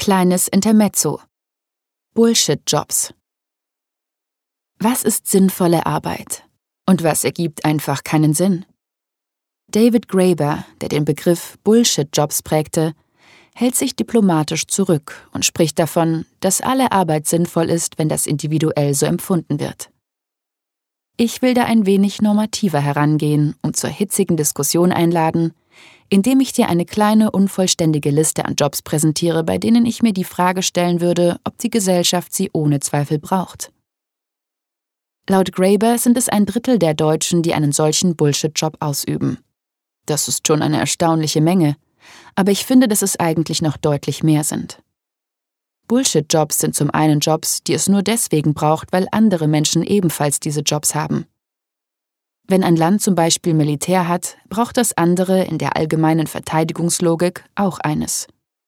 Kleines Intermezzo. Bullshit-Jobs. Was ist sinnvolle Arbeit? Und was ergibt einfach keinen Sinn? David Graeber, der den Begriff Bullshit-Jobs prägte, hält sich diplomatisch zurück und spricht davon, dass alle Arbeit sinnvoll ist, wenn das individuell so empfunden wird. Ich will da ein wenig normativer herangehen und zur hitzigen Diskussion einladen, indem ich dir eine kleine, unvollständige Liste an Jobs präsentiere, bei denen ich mir die Frage stellen würde, ob die Gesellschaft sie ohne Zweifel braucht. Laut Graeber sind es 1/3 der Deutschen, die einen solchen Bullshit-Job ausüben. Das ist schon eine erstaunliche Menge, aber ich finde, dass es eigentlich noch deutlich mehr sind. Bullshit-Jobs sind zum einen Jobs, die es nur deswegen braucht, weil andere Menschen ebenfalls diese Jobs haben. Wenn ein Land zum Beispiel Militär hat, braucht das andere in der allgemeinen Verteidigungslogik auch eines.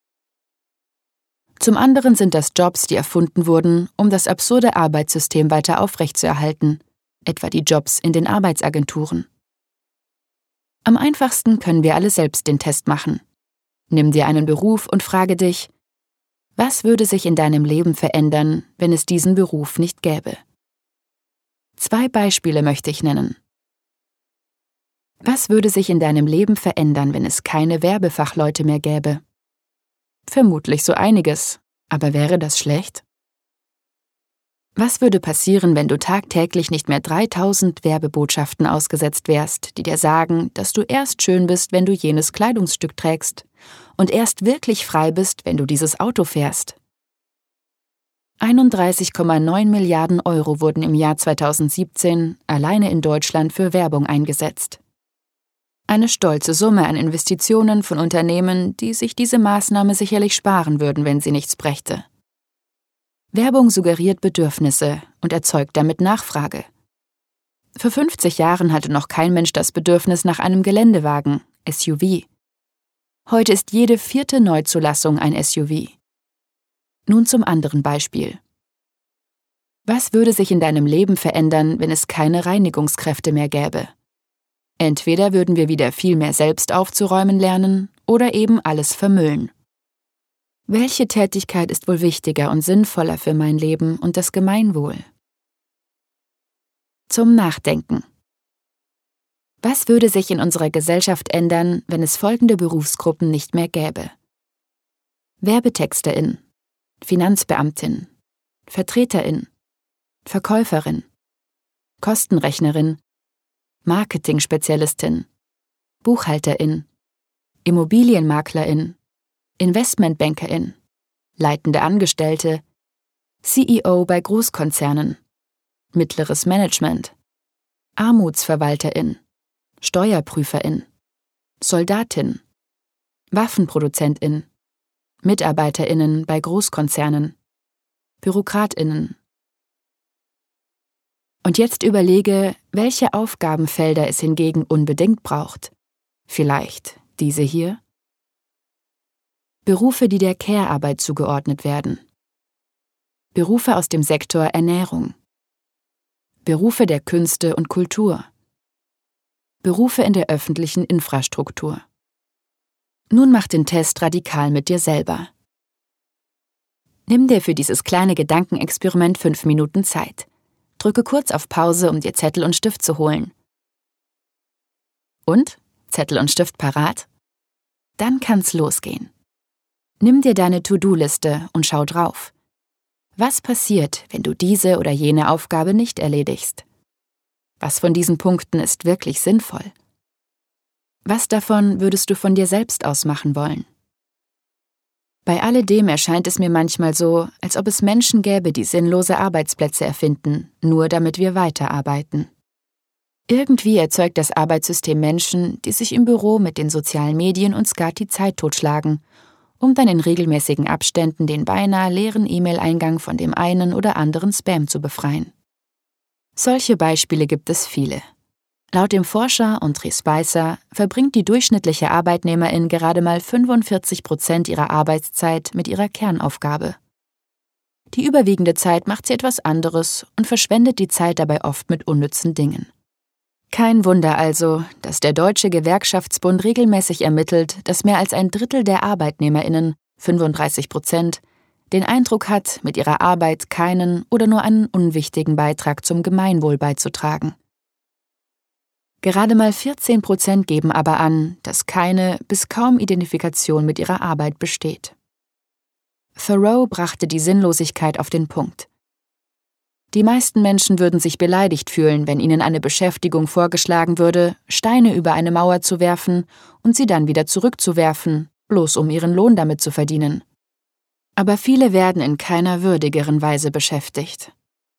Zum anderen sind das Jobs, die erfunden wurden, um das absurde Arbeitssystem weiter aufrechtzuerhalten, etwa die Jobs in den Arbeitsagenturen. Am einfachsten können wir alle selbst den Test machen. Nimm dir einen Beruf und frage dich, was würde sich in deinem Leben verändern, wenn es diesen Beruf nicht gäbe? 2 Beispiele möchte ich nennen. Was würde sich in deinem Leben verändern, wenn es keine Werbefachleute mehr gäbe? Vermutlich so einiges, aber wäre das schlecht? Was würde passieren, wenn du tagtäglich nicht mehr 3000 Werbebotschaften ausgesetzt wärst, die dir sagen, dass du erst schön bist, wenn du jenes Kleidungsstück trägst und erst wirklich frei bist, wenn du dieses Auto fährst? 31,9 Milliarden Euro wurden im Jahr 2017 alleine in Deutschland für Werbung eingesetzt. Eine stolze Summe an Investitionen von Unternehmen, die sich diese Maßnahme sicherlich sparen würden, wenn sie nichts brächte. Werbung suggeriert Bedürfnisse und erzeugt damit Nachfrage. Vor 50 Jahren hatte noch kein Mensch das Bedürfnis nach einem Geländewagen, SUV. Heute ist jede 4. Neuzulassung ein SUV. Nun zum anderen Beispiel. Was würde sich in deinem Leben verändern, wenn es keine Reinigungskräfte mehr gäbe? Entweder würden wir wieder viel mehr selbst aufzuräumen lernen oder eben alles vermüllen. Welche Tätigkeit ist wohl wichtiger und sinnvoller für mein Leben und das Gemeinwohl? Zum Nachdenken. Was würde sich in unserer Gesellschaft ändern, wenn es folgende Berufsgruppen nicht mehr gäbe? Werbetexterin, Finanzbeamtin, Vertreterin, Verkäuferin, Kostenrechnerin, Marketing-Spezialistin, Buchhalterin, Immobilienmaklerin, Investmentbankerin, leitende Angestellte, CEO bei Großkonzernen, mittleres Management, Armutsverwalterin, Steuerprüferin, Soldatin, Waffenproduzentin, MitarbeiterInnen bei Großkonzernen, BürokratInnen. Und jetzt überlege, welche Aufgabenfelder es hingegen unbedingt braucht. Vielleicht diese hier? Berufe, die der Care-Arbeit zugeordnet werden. Berufe aus dem Sektor Ernährung. Berufe der Künste und Kultur. Berufe in der öffentlichen Infrastruktur. Nun mach den Test radikal mit dir selber. Nimm dir für dieses kleine Gedankenexperiment 5 Minuten Zeit. Drücke kurz auf Pause, um dir Zettel und Stift zu holen. Und? Zettel und Stift parat? Dann kann's losgehen. Nimm dir deine To-Do-Liste und schau drauf. Was passiert, wenn du diese oder jene Aufgabe nicht erledigst? Was von diesen Punkten ist wirklich sinnvoll? Was davon würdest du von dir selbst aus machen wollen? Bei alledem erscheint es mir manchmal so, als ob es Menschen gäbe, die sinnlose Arbeitsplätze erfinden, nur damit wir weiterarbeiten. Irgendwie erzeugt das Arbeitssystem Menschen, die sich im Büro mit den sozialen Medien und Skat die Zeit totschlagen, um dann in regelmäßigen Abständen den beinahe leeren E-Mail-Eingang von dem einen oder anderen Spam zu befreien. Solche Beispiele gibt es viele. Laut dem Forscher André Spicer verbringt die durchschnittliche Arbeitnehmerin gerade mal 45% ihrer Arbeitszeit mit ihrer Kernaufgabe. Die überwiegende Zeit macht sie etwas anderes und verschwendet die Zeit dabei oft mit unnützen Dingen. Kein Wunder also, dass der Deutsche Gewerkschaftsbund regelmäßig ermittelt, dass mehr als 1/3 der ArbeitnehmerInnen, 35%, den Eindruck hat, mit ihrer Arbeit keinen oder nur einen unwichtigen Beitrag zum Gemeinwohl beizutragen. Gerade mal 14% geben aber an, dass keine bis kaum Identifikation mit ihrer Arbeit besteht. Thoreau brachte die Sinnlosigkeit auf den Punkt. Die meisten Menschen würden sich beleidigt fühlen, wenn ihnen eine Beschäftigung vorgeschlagen würde, Steine über eine Mauer zu werfen und sie dann wieder zurückzuwerfen, bloß um ihren Lohn damit zu verdienen. Aber viele werden in keiner würdigeren Weise beschäftigt.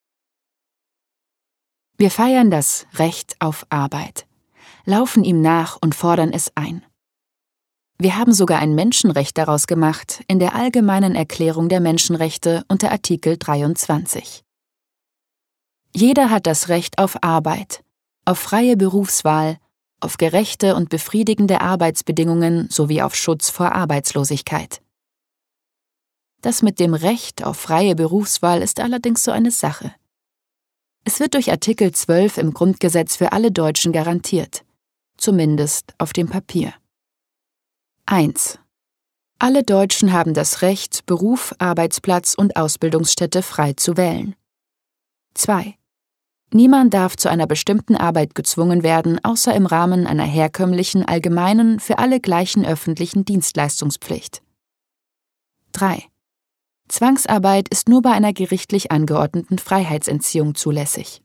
Wir feiern das Recht auf Arbeit, laufen ihm nach und fordern es ein. Wir haben sogar ein Menschenrecht daraus gemacht in der Allgemeinen Erklärung der Menschenrechte unter Artikel 23. Jeder hat das Recht auf Arbeit, auf freie Berufswahl, auf gerechte und befriedigende Arbeitsbedingungen sowie auf Schutz vor Arbeitslosigkeit. Das mit dem Recht auf freie Berufswahl ist allerdings so eine Sache. Es wird durch Artikel 12 im Grundgesetz für alle Deutschen garantiert, zumindest auf dem Papier. 1. Alle Deutschen haben das Recht, Beruf, Arbeitsplatz und Ausbildungsstätte frei zu wählen. 2. Niemand darf zu einer bestimmten Arbeit gezwungen werden, außer im Rahmen einer herkömmlichen, allgemeinen, für alle gleichen öffentlichen Dienstleistungspflicht. 3. Zwangsarbeit ist nur bei einer gerichtlich angeordneten Freiheitsentziehung zulässig.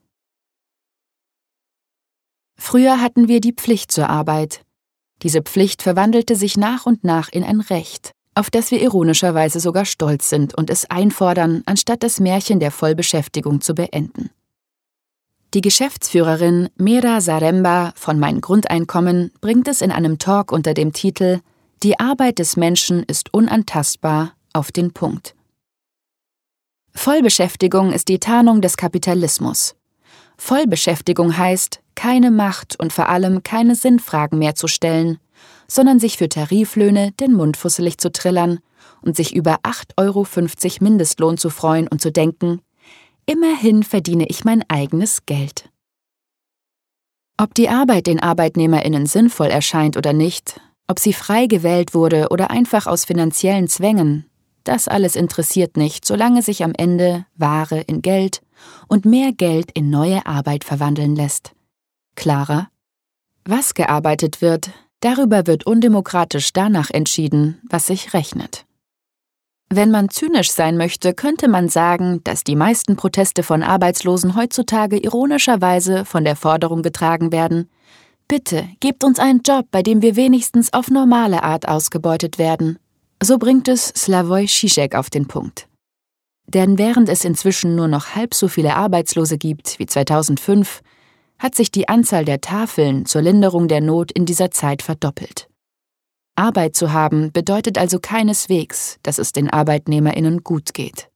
Früher hatten wir die Pflicht zur Arbeit. Diese Pflicht verwandelte sich nach und nach in ein Recht, auf das wir ironischerweise sogar stolz sind und es einfordern, anstatt das Märchen der Vollbeschäftigung zu beenden. Die Geschäftsführerin Mera Zaremba von Mein Grundeinkommen bringt es in einem Talk unter dem Titel »Die Arbeit des Menschen ist unantastbar« auf den Punkt. Vollbeschäftigung ist die Tarnung des Kapitalismus. Vollbeschäftigung heißt, keine Macht und vor allem keine Sinnfragen mehr zu stellen, sondern sich für Tariflöhne den Mund fusselig zu trillern und sich über 8,50 € Mindestlohn zu freuen und zu denken, immerhin verdiene ich mein eigenes Geld. Ob die Arbeit den ArbeitnehmerInnen sinnvoll erscheint oder nicht, ob sie frei gewählt wurde oder einfach aus finanziellen Zwängen, das alles interessiert nicht, solange sich am Ende Ware in Geld und mehr Geld in neue Arbeit verwandeln lässt. Klarer? Was gearbeitet wird, darüber wird undemokratisch danach entschieden, was sich rechnet. Wenn man zynisch sein möchte, könnte man sagen, dass die meisten Proteste von Arbeitslosen heutzutage ironischerweise von der Forderung getragen werden: Bitte, gebt uns einen Job, bei dem wir wenigstens auf normale Art ausgebeutet werden. So bringt es Slavoj Žižek auf den Punkt. Denn während es inzwischen nur noch halb so viele Arbeitslose gibt wie 2005, hat sich die Anzahl der Tafeln zur Linderung der Not in dieser Zeit verdoppelt. Arbeit zu haben bedeutet also keineswegs, dass es den ArbeitnehmerInnen gut geht.